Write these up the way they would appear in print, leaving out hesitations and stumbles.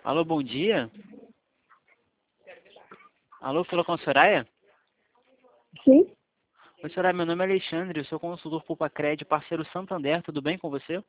Alô, bom dia. Alô, falou com a Soraya? Sim, Oi, Soraya, meu nome é Alexandre, eu sou consultor Pulpacred, parceiro Santander, tudo bem com você?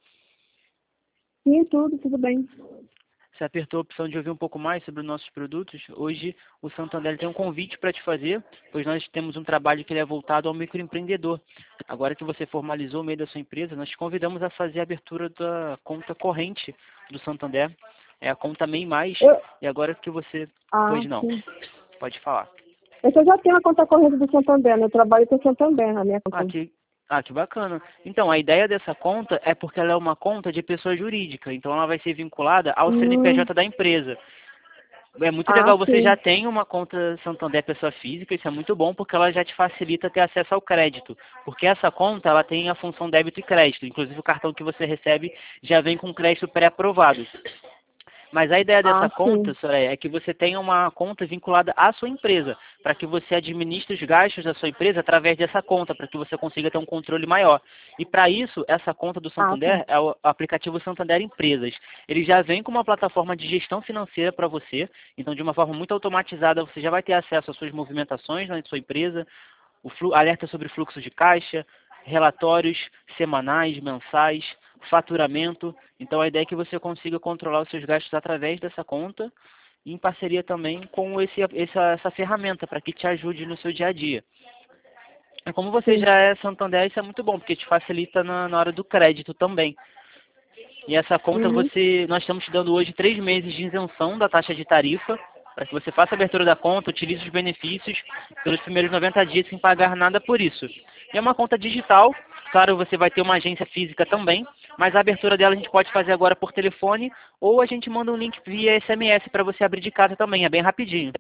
sim, tudo bem. Você apertou a opção de ouvir um pouco mais sobre os nossos produtos? Hoje o Santander tem um convite para te fazer, pois nós temos um trabalho que ele é voltado ao microempreendedor. Agora que você formalizou o meio da sua empresa, nós te convidamos a fazer a abertura da conta corrente do Santander. É a conta MEI Mais, Eu, e agora que você... ah, Pois não, sim. pode falar. Eu já tenho a conta corrente do Santander, né? Eu trabalho com o Santander na minha Ah, conta. que bacana. Então, a ideia dessa conta é porque ela é uma conta de pessoa jurídica, então ela vai ser vinculada ao Hum, CNPJ da empresa. É muito ah, legal, você já sim. tem uma conta Santander pessoa física, isso é muito bom porque ela já te facilita ter acesso ao crédito. Porque essa conta, ela tem a função débito e crédito, inclusive o cartão que você recebe já vem com crédito pré-aprovado. Mas a ideia dessa Ah, conta, sim. Soraya, é que você tenha uma conta vinculada à sua empresa, para que você administre os gastos da sua empresa através dessa conta, para que você consiga ter um controle maior. E para isso, essa conta do Ah, tá. Santander é o aplicativo Santander Empresas. Ele já vem com uma plataforma de gestão financeira para você, então de uma forma muito automatizada você já vai ter acesso às suas movimentações na sua empresa, alerta sobre fluxo de caixa, relatórios semanais, mensais, faturamento. Então a ideia é que você consiga controlar os seus gastos através dessa conta, em parceria também com essa ferramenta para que te ajude no seu dia a dia. E como você Sim. já é Santander, isso é muito bom, porque te facilita na hora do crédito também. E essa conta Uhum. nós estamos te dando hoje 3 meses de isenção da taxa de tarifa, para que você faça a abertura da conta, utilize os benefícios pelos primeiros 90 dias sem pagar nada por isso. E é uma conta digital, claro, você vai ter uma agência física também, mas a abertura dela a gente pode fazer agora por telefone ou a gente manda um link via SMS para você abrir de casa também, é bem rapidinho.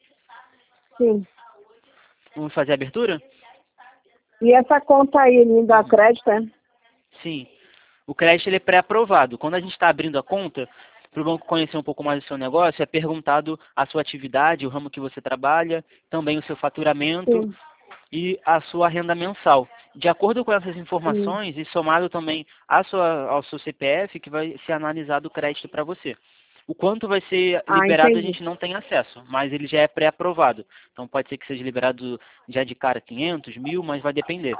Sim. Vamos fazer a abertura? E essa conta aí, ele me dá crédito, é? Sim. O crédito ele é pré-aprovado. Quando a gente está abrindo a conta, para o banco conhecer um pouco mais do seu negócio, é perguntado a sua atividade, o ramo que você trabalha, também o seu faturamento Sim. e a sua renda mensal. De acordo com essas Sim. informações e somado também ao seu CPF, que vai ser analisado o crédito para você. O quanto vai ser Ah, liberado a entendi. gente não tem acesso, mas ele já é pré-aprovado. Então pode ser que seja liberado já de cara 500, 1.000, mas vai depender.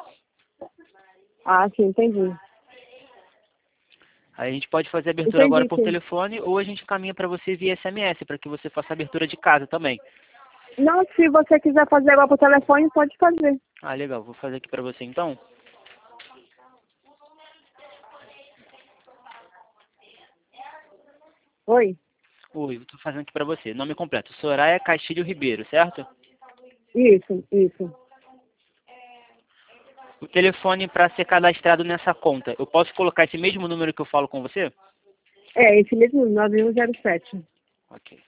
Ah, sim, entendi. Aí a gente pode fazer a abertura agora Entendi, por sim. telefone ou a gente caminha para você via SMS, para que você faça a abertura de casa também. Não, se você quiser fazer agora por telefone, pode fazer. Ah, legal. Vou fazer aqui para você então. Oi? Oi, eu estou fazendo aqui para você. Nome completo, Soraya Castilho Ribeiro, certo? Isso. O telefone para ser cadastrado nessa conta, eu posso colocar esse mesmo número que eu falo com você? É, esse mesmo, 9107. Ok.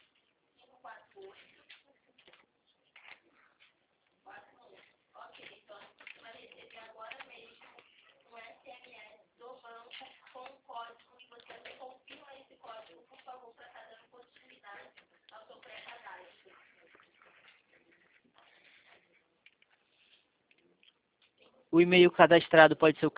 O e-mail cadastrado pode ser o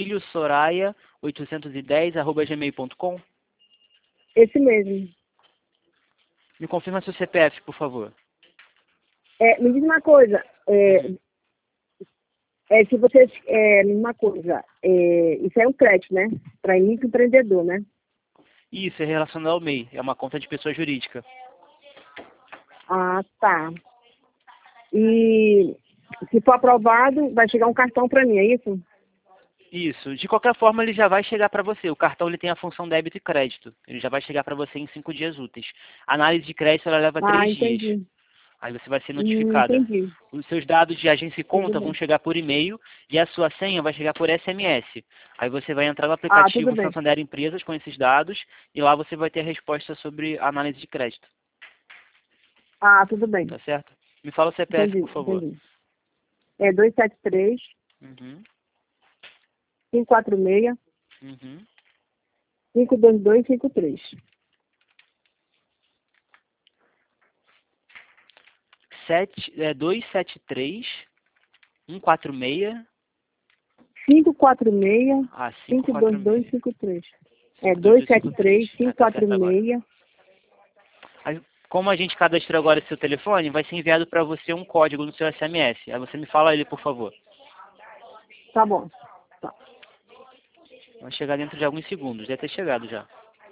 castilhosoraya810@gmail.com. Esse mesmo. Me confirma seu CPF, por favor. É, me diz uma coisa, Uhum. se vocês, uma coisa, isso é um crédito, né? Para microempreendedor, né? Isso, é relacionado ao MEI. É uma conta de pessoa jurídica. Ah, tá. E se for aprovado, vai chegar um cartão para mim, é isso? Isso. De qualquer forma, ele já vai chegar para você. O cartão ele tem a função débito e crédito. Ele já vai chegar para você em 5 dias úteis. A análise de crédito ela leva Ah, 3 dias. entendi. Aí você vai ser notificada. Entendi. Os seus dados de agência e Tudo conta vão bem. chegar por e-mail e a sua senha vai chegar por SMS. Aí você vai entrar no Ah, tudo aplicativo bem. Santander Empresas com esses dados e lá você vai ter a resposta sobre a análise de crédito. Ah, tudo bem. Tá certo? Me fala o CPF, por favor. Entendi. É 273 Uhum. 546 Uhum. 52253. 273 146 546 ah, 546. 52253. É 52253. 273 Ah, tá certo agora. 546 Como a gente cadastrou agora seu telefone, vai ser enviado para você um código no seu SMS. Aí você me fala ele, por favor. Tá bom. Tá. Vai chegar dentro de alguns segundos. Deve ter chegado já.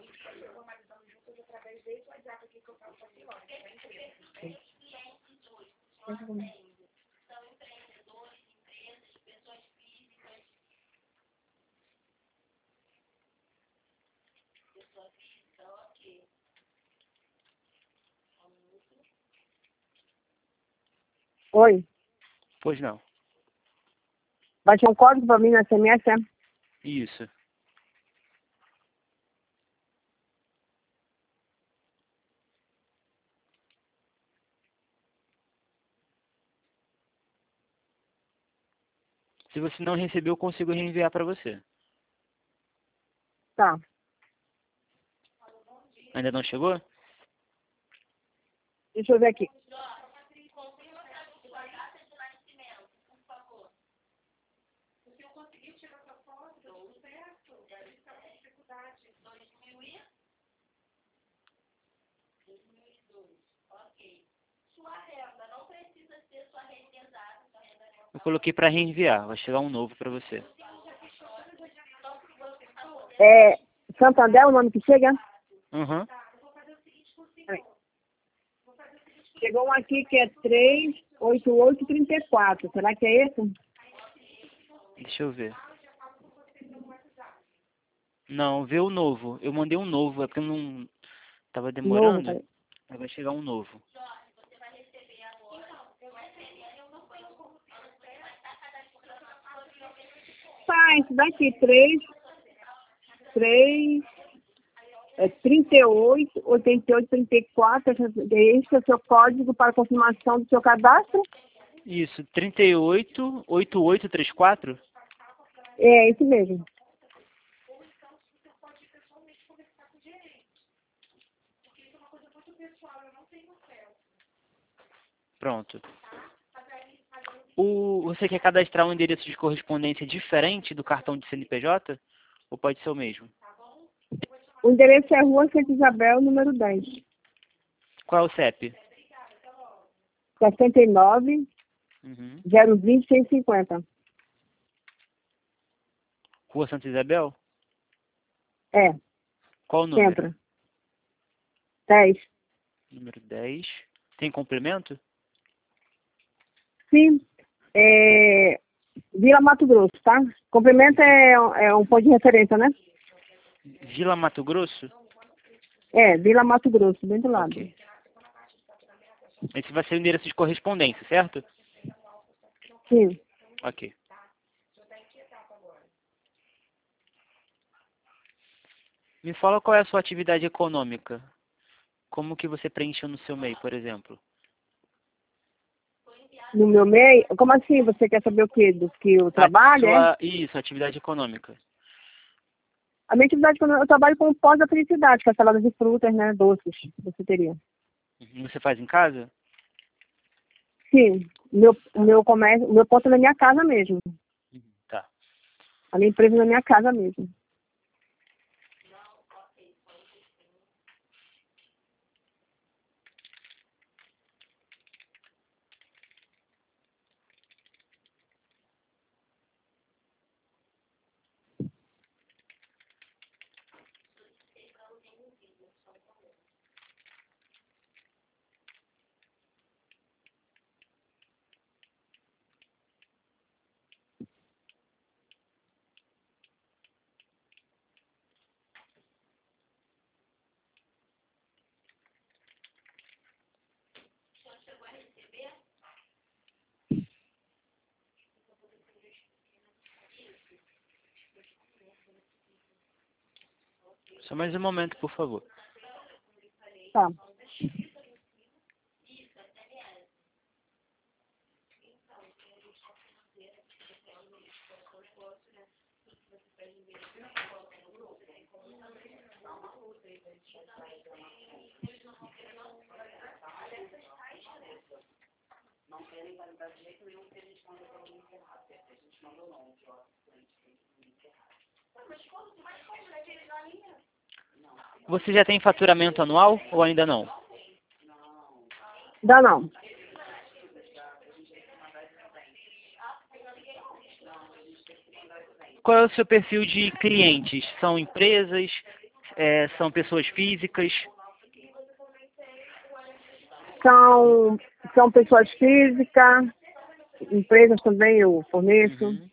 Oi. Pois não. Vai ter um código para mim no SMS, é? Isso. Se você não recebeu, eu consigo reenviar para você. Tá. Ainda não chegou? Deixa eu ver aqui. Eu coloquei para reenviar. Vai chegar um novo para você. É Santander é o nome que chega? Uhum. Chegou um aqui que é 38834. Será que é esse? Deixa eu ver. Não, vê o novo. Eu mandei um novo. É porque eu não... Tava Novo, demorando. tá? Aí vai chegar um novo. Tá, esse daqui, 38, 88, 34. Esse é o seu código para confirmação do seu cadastro? Isso, 38, 8834? É, esse mesmo. Pronto. Você quer cadastrar um endereço de correspondência diferente do cartão de CNPJ? Ou pode ser o mesmo? O endereço é Rua Santa Isabel, número 10. Qual é o CEP? 69 Uhum. 020 150. Rua Santa Isabel? É, Qual o número? entra. 10. Número 10. Tem complemento? Sim, é Vila Mato Grosso, tá? Complemento é um ponto de referência, né? Vila Mato Grosso? É, Vila Mato Grosso, bem do lado. Ok. Esse vai ser o endereço de correspondência, certo? Sim. Ok. Me fala qual é a sua atividade econômica. Como que você preencheu no seu MEI, por exemplo? No meu meio, como assim? Você quer saber o quê? Do que eu trabalho, é? Isso, atividade econômica. A minha atividade, eu trabalho com pós da felicidade, que é salada de frutas, né? Doces, você teria. Você faz em casa? Sim, o meu comércio, o meu ponto é na minha casa mesmo. Tá. A minha empresa é na minha casa mesmo. Só mais um momento, por favor. Tá. Você já tem faturamento anual ou ainda não? Dá não. Qual é o seu perfil de clientes? São empresas? São pessoas físicas? São pessoas físicas, empresas também eu forneço. Uhum.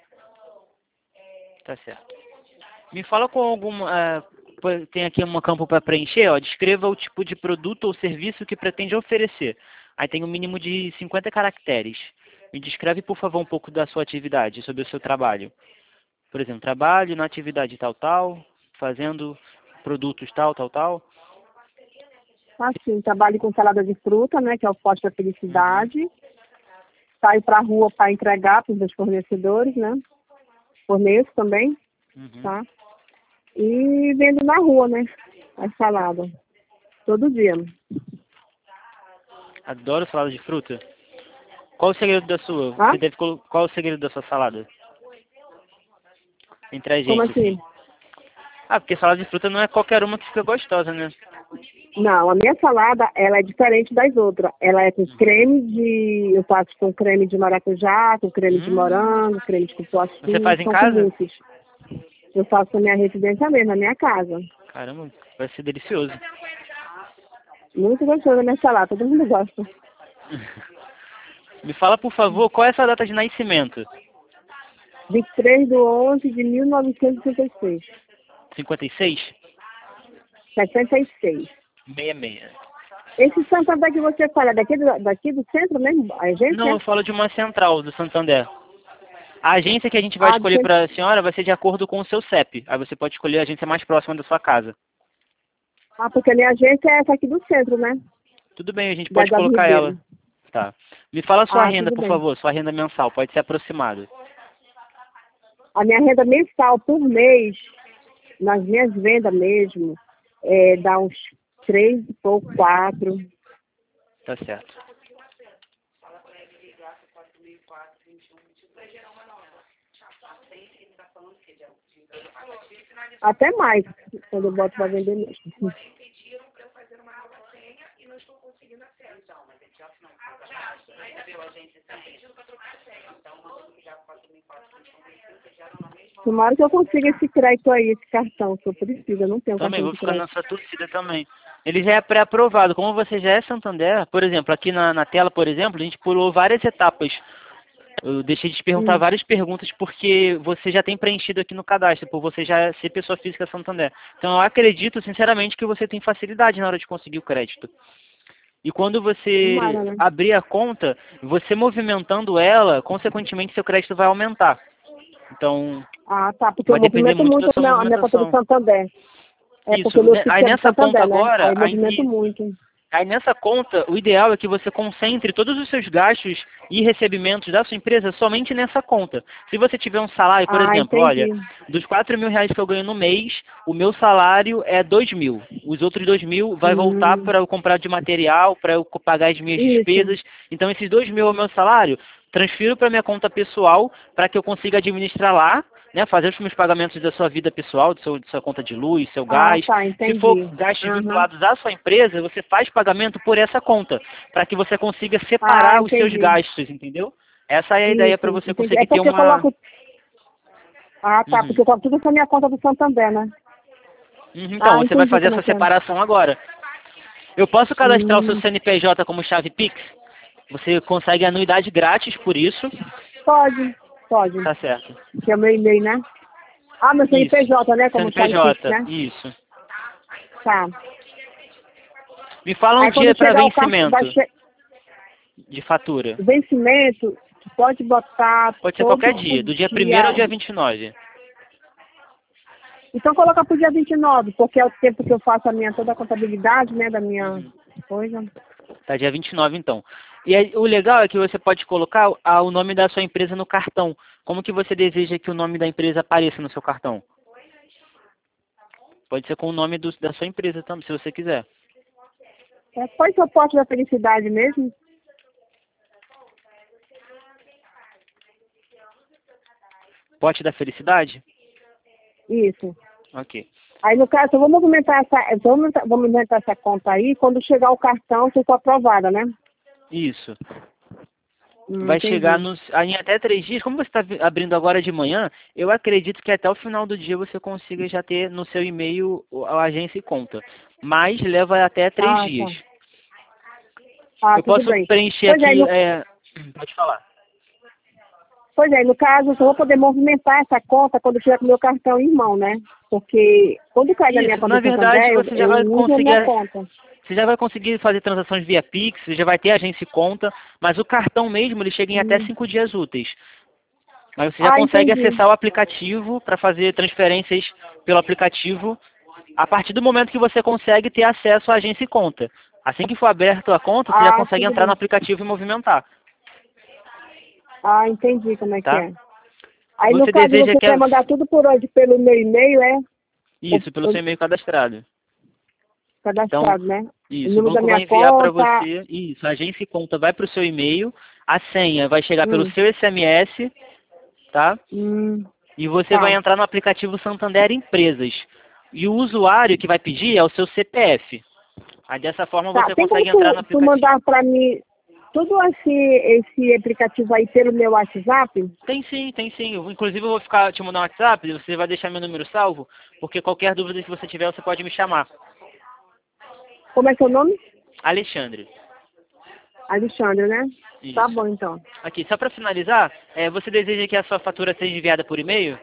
Tá certo. Me fala com alguma... tem aqui um campo para preencher, ó. Descreva o tipo de produto ou serviço que pretende oferecer. Aí tem um mínimo de 50 caracteres. Me descreve, por favor, um pouco da sua atividade, sobre o seu trabalho. Por exemplo, trabalho na atividade tal, tal, fazendo produtos tal, tal, tal. Assim, trabalho com salada de fruta, né, que é o poste da Uhum. felicidade. Saio para a rua para entregar para os meus fornecedores, né? Forneço também, Uhum. tá? E vendo na rua, né? A salada. Todo dia. Adoro salada de fruta. Qual o segredo da sua? Ah? Qual o segredo da sua salada? Entre a Como gente, assim? assim. Ah, porque salada de fruta não é qualquer uma que fica gostosa, né? Não, a minha salada, ela é diferente das outras. Ela é com creme de... Eu faço com creme de maracujá, com creme de morango, creme de cupuaçu, Você faz em são com casa? mousses. Eu faço na minha residência mesmo, na minha casa. Caramba, vai ser delicioso. Muito gostosa a minha salada, todo mundo gosta. Me fala, por favor, qual é a sua data de nascimento? 23/11/1966. 56? 66. 66. Esse Santander que você fala, daqui do centro mesmo, a Não, agência? eu falo de uma central do Santander. A agência que a gente vai Ah, do escolher centro. para a senhora vai ser de acordo com o seu CEP. Aí você pode escolher a agência mais próxima da sua casa. Ah, porque a minha agência é essa aqui do centro, né? Tudo bem, a gente Da pode Eduardo colocar ela. Ribeiro. Tá. Me fala a sua Ah, renda, tudo por bem. favor. Sua renda mensal, pode ser aproximada. A minha renda mensal por mês, nas minhas vendas mesmo, dá uns 3 e pouco, 4. Tá certo. Até mais, quando eu boto para vender mesmo. Tomara que eu consiga esse crédito aí, esse cartão, que eu preciso. Eu não tenho Também, cartão vou de ficar crédito. nessa torcida também. Ele já é pré-aprovado. Como você já é Santander, por exemplo, aqui na tela, por exemplo, a gente pulou várias etapas. Eu deixei de te perguntar várias perguntas porque você já tem preenchido aqui no cadastro, por você já ser pessoa física Santander. Então eu acredito, sinceramente, que você tem facilidade na hora de conseguir o crédito. E quando você Tomara, né? abrir a conta, você movimentando ela, consequentemente seu crédito vai aumentar. Então, Ah, tá, porque eu vai depender movimento muito da muito sua a minha conta do movimentação. Santander. É porque Isso. meu Pix Aí é do nessa conta Santander, né? agora, Aí eu movimento muito. aí nessa conta, o ideal é que você concentre todos os seus gastos e recebimentos da sua empresa somente nessa conta. Se você tiver um salário, por Ah, exemplo, olha, entendi. dos 4 mil reais que eu ganho no mês, o meu salário é 2 mil. Os outros 2 mil vai voltar Hum, para eu comprar de material, para eu pagar as minhas isso. despesas. Então esses 2 mil é o meu salário, transfiro para minha conta pessoal para que eu consiga administrar lá, né, fazer os meus pagamentos da sua vida pessoal, da sua conta de luz, seu Ah, gás. tá, Se for entendi. gastos Aham. vinculados à sua empresa, você faz pagamento por essa conta, para que você consiga Ah, separar os seus entendi. gastos, entendeu? Essa é a ideia para Isso, você entendi. É conseguir ter porque eu uma... coloco. Ah, tá, Uhum. porque eu coloco tudo essa minha conta do Santander, né? Então, Ah, você vai entendi fazer como essa é que é. separação agora. Eu posso cadastrar o seu Hum, CNPJ como chave Pix? Você consegue anuidade grátis por isso. pode, pode. Tá certo. Que é o meu e-mail, né? Ah, meu Isso. CNPJ, né? Como chave Pix, CNPJ, né? isso. Tá. Me fala um Aí dia quando para chegar o cartão, vencimento de fatura. o vencimento, tu pode botar Pode ser todo qualquer o dia, do dia 1º ao dia. dia 29. Então coloca pro dia 29, porque é o tempo que eu faço a minha toda a contabilidade, né, da minha Uhum. coisa. Tá, dia 29 então. E aí, o legal é que você pode colocar o nome da sua empresa no cartão. Como que você deseja que o nome da empresa apareça no seu cartão? Pode ser com o nome da sua empresa também, se você quiser. Pode ser o pote da felicidade mesmo? Pote da Felicidade? Isso. Ok. Aí no caso, eu vou movimentar essa conta aí, quando chegar o cartão, se eu for aprovada, né? Isso. Vai Entendi. chegar em até 3 dias. Como você está abrindo agora de manhã, eu acredito que até o final do dia você consiga já ter no seu e-mail a agência e conta. Mas leva até 3 Ah, dias. tá. Ah, Eu tudo posso bem. preencher Pois é, aqui. no, Pode falar. pois é, no caso, eu só vou poder movimentar essa conta quando eu tiver com o meu cartão em mão, né? Porque quando cai na minha Isso, conta na do verdade Santander, você já eu vai uso a conseguir. minha conta. Você já vai conseguir fazer transações via Pix, você já vai ter agência e conta, mas o cartão mesmo ele chega em até Hum. 5 dias úteis. Mas você já Ah, consegue entendi. acessar o aplicativo para fazer transferências pelo aplicativo a partir do momento que você consegue ter acesso à agência e conta. Assim que for aberto a conta, você já Ah, consegue tudo entrar no bem. aplicativo e movimentar, Ah, entendi como é que tá? é. Aí, no Você caso, deseja você que quer mandar tudo por onde? Pelo meu e-mail, é? isso, pelo seu e-mail cadastrado. Então, Cadastrado, né? O isso, o número da banco vai minha enviar para conta. você, isso, a agência e conta vai para o seu e-mail, a senha vai chegar pelo Hum, seu SMS, tá? hum, E você vai tá. entrar no aplicativo Santander Empresas. E o usuário que vai pedir é o seu CPF. Aí dessa forma Tá, você tem como consegue entrar no tu aplicativo. mandar pra mim tudo esse aplicativo aí pelo meu WhatsApp? Tem sim, tem sim. Inclusive eu vou ficar te mandar um WhatsApp, você vai deixar meu número salvo, porque qualquer dúvida que você tiver, você pode me chamar. Como é seu nome? Alexandre. Alexandre, né? Tá Isso. bom, então. Aqui, só para finalizar, você deseja que a sua fatura seja enviada por e-mail?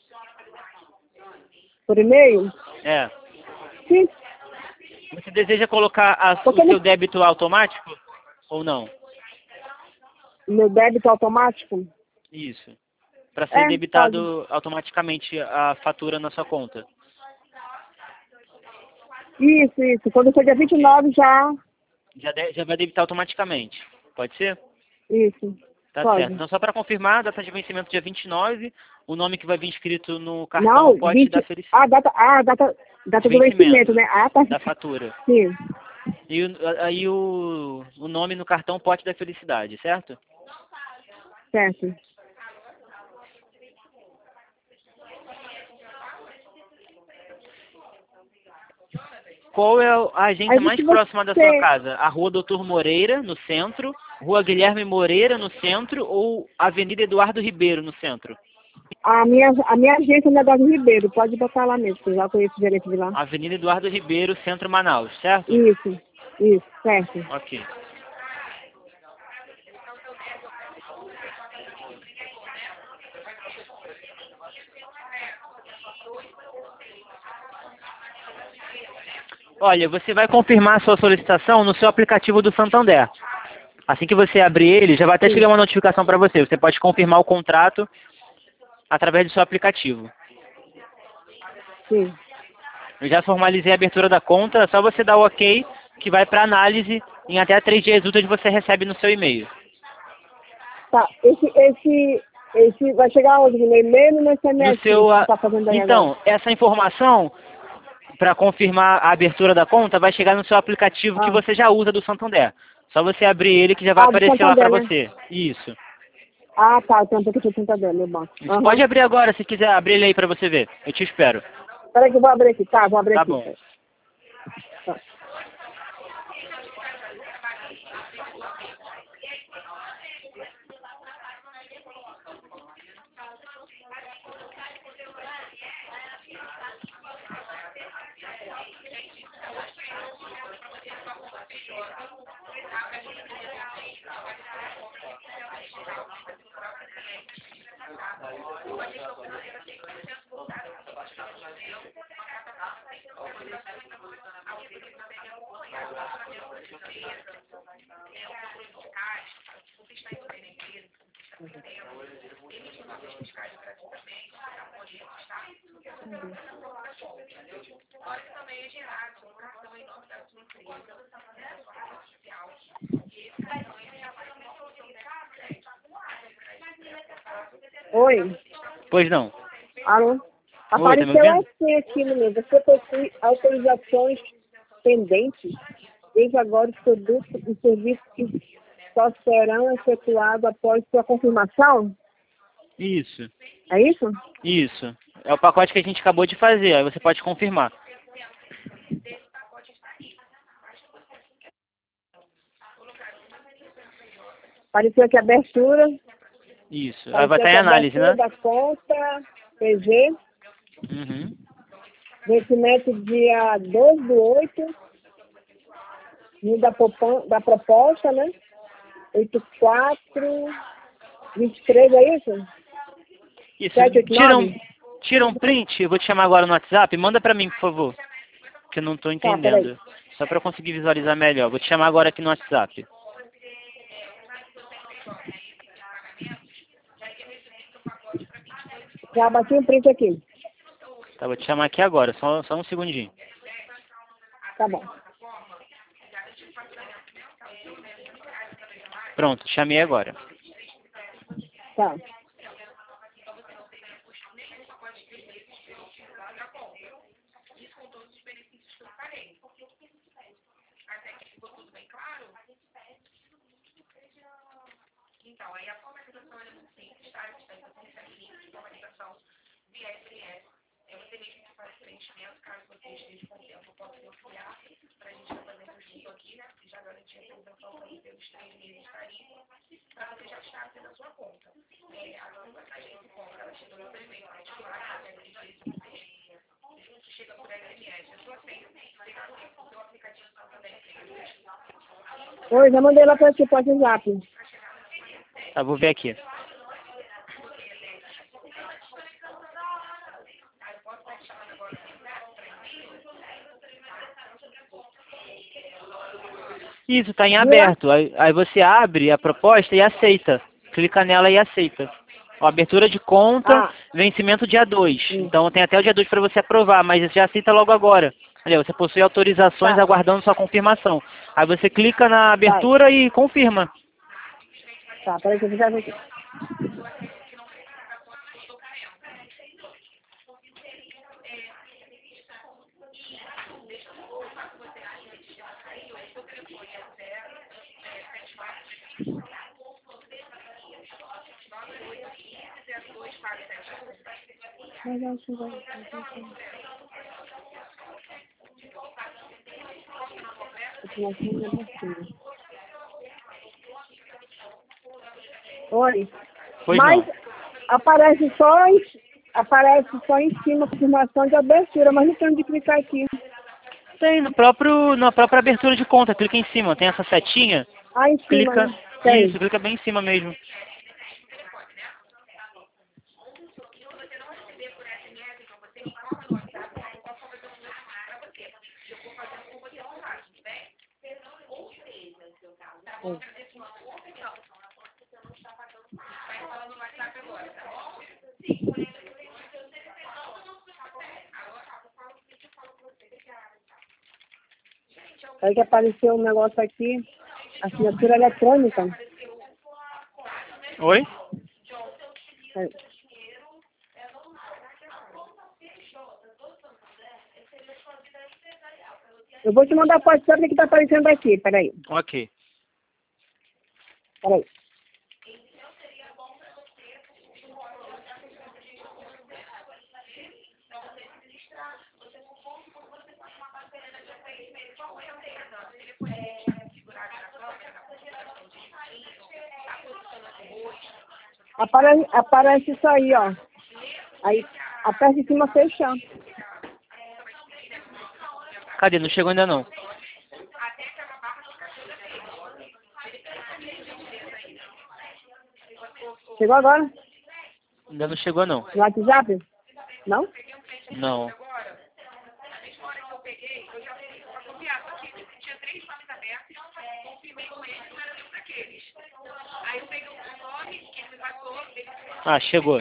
Por e-mail? É. Sim, Você deseja colocar porque o seu débito automático ou não? meu débito automático? Isso. Para ser É, pode. debitado automaticamente a fatura na sua conta. Isso. Quando for dia Ok. 29 já. Já vai debitar automaticamente. Pode ser? Isso. Tá certo. Pode. Então, só para confirmar, data de vencimento dia 29, o nome que vai vir escrito no cartão, Não, Pote da 20. Felicidade. Data De do vencimento, vencimento né? Ah, tá. da fatura. Sim, E aí o nome no cartão, Pote da Felicidade, certo? certo. Qual é a agência Aí mais se próxima da sua você. casa? A Rua Doutor Moreira, no centro, Rua Guilherme Moreira, no centro, ou Avenida Eduardo Ribeiro, no centro? A minha agência é da Ribeiro, pode botar lá mesmo, que eu já conheço o gerente de lá. Avenida Eduardo Ribeiro, Centro Manaus, certo? Isso, certo. Ok. Olha, você vai confirmar a sua solicitação no seu aplicativo do Santander. Assim que você abrir ele, já vai até Sim, chegar uma notificação para você. Você pode confirmar o contrato através do seu aplicativo. sim. Eu já formalizei a abertura da conta, é só você dar o OK, que vai para análise. Em até 3 dias úteis você recebe no seu e-mail. Tá, esse vai chegar onde? No e-mail ou no No SMS que seu, você tá fazendo aí agora? então, essa informação para confirmar a abertura da conta vai chegar no seu aplicativo que Ah, você já usa do Santander. Só você abrir ele que já vai do aparecer lá para Santander, né? você. Isso. Ah, tá, tem um pouco de Santander, meu banco. Isso. Aham. Pode abrir agora, se quiser abrir ele aí para você ver. Eu te espero. Peraí que eu vou abrir aqui, tá, vou abrir Tá aqui. bom. Tá. Oi, Pois não. alô? Oi, tá me Apareceu ouvindo? assim aqui no meu. Você possui autorizações pendentes. Desde agora os produtos e serviços que só serão efetuados após sua confirmação? Isso. É isso? Isso. É o pacote que a gente acabou de fazer. Aí você pode confirmar. Apareceu aqui a abertura. Isso. Aí vai Apareceu estar aqui em a análise, abertura né? da conta, PG. Uhum. Vencimento dia 2/8. Da proposta, né? 8423, é isso? Isso. 789? Tira um print, eu vou te chamar agora no WhatsApp. Manda pra mim, por favor. Que eu não tô Tá, peraí. entendendo. Só pra eu conseguir visualizar melhor. Vou te chamar agora aqui no WhatsApp. Já bati um print aqui. Tá, vou te chamar aqui agora. Só um segundinho. Tá bom. Pronto, te chamei agora. Tá. Oi, já mandei lá para ti, pode WhatsApp. Tá, vou ver aqui. Isso, tá em Viu lá? aberto. Aí você abre a proposta e aceita. Clica nela e aceita. Ó, abertura de conta, Ah, vencimento dia 2. hum, Então tem até o dia 2 para você aprovar, mas já aceita logo agora. Olha, você possui autorizações tá, aguardando sua confirmação. Aí você clica na tá, abertura e confirma. tá, peraí que eu já ver aqui. Oi, Pois mas não. aparece só em cima a confirmação de abertura, mas não tem onde clicar aqui. Tem na própria abertura de conta, clica em cima, tem essa setinha, Ah, em cima, clica, né? Tem. isso, clica bem em cima mesmo. Aí que apareceu um negócio aqui, assinatura eletrônica. Oi? Peraí. Eu vou te mandar para o WhatsApp o que está aparecendo aqui, peraí, Ok. peraí. Aparece isso aí, ó. Aí, aperta em cima, fechar. Cadê? Não chegou ainda não. Chegou agora? Ainda não chegou não. No WhatsApp? Não? Não. Ah, chegou.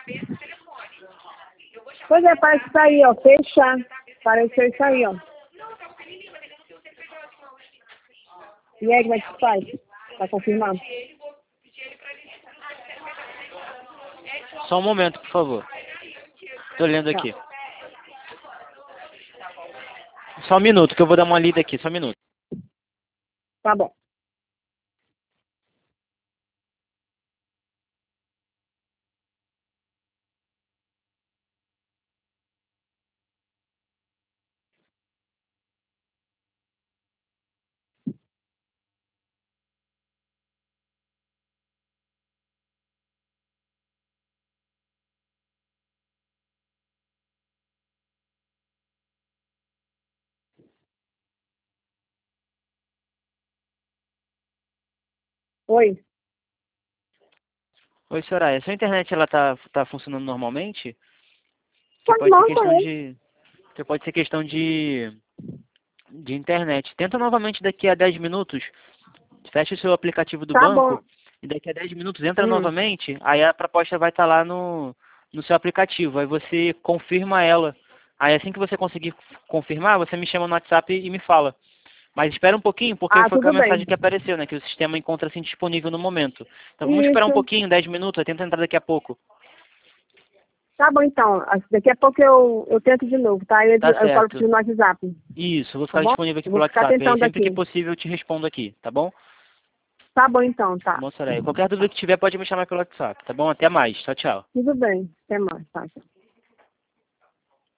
Pois é, parece isso aí, ó. Fechar. Apareceu isso aí, ó. E aí, como é que faz? Pra confirmar? Só um momento, por favor. Tô lendo Tá. aqui. Só um minuto, que eu vou dar uma lida aqui, só um minuto. Tá bom. Oi? Oi, Soraya. Sua internet ela tá funcionando normalmente? Que Pode pode ser não, questão falei. de internet. Tenta novamente daqui a 10 minutos. Fecha o seu aplicativo do Tá bom. banco e daqui a 10 minutos entra Hum. novamente. Aí a proposta vai estar lá no seu aplicativo. Aí você confirma ela. Aí assim que você conseguir confirmar, você me chama no WhatsApp e me fala. Mas espera um pouquinho, porque Ah, foi com a tudo bem. mensagem que apareceu, né? Que o sistema encontra-se indisponível no momento. Então vamos esperar um Isso. pouquinho, 10 minutos, tenta entrar daqui a pouco. Tá bom, então. Daqui a pouco eu tento de novo, tá? Tá Eu falo certo. contigo no WhatsApp, Isso, eu vou tá ficar bom? disponível aqui Eu pelo vou ficar WhatsApp. Aí tentando sempre que aqui. possível eu te respondo aqui, tá bom? Tá bom, então, Tá tá. bom, Soraya. Qualquer dúvida que tiver pode me chamar pelo WhatsApp, tá bom? Até mais. Tchau, tchau. Tudo bem. Até mais, tá?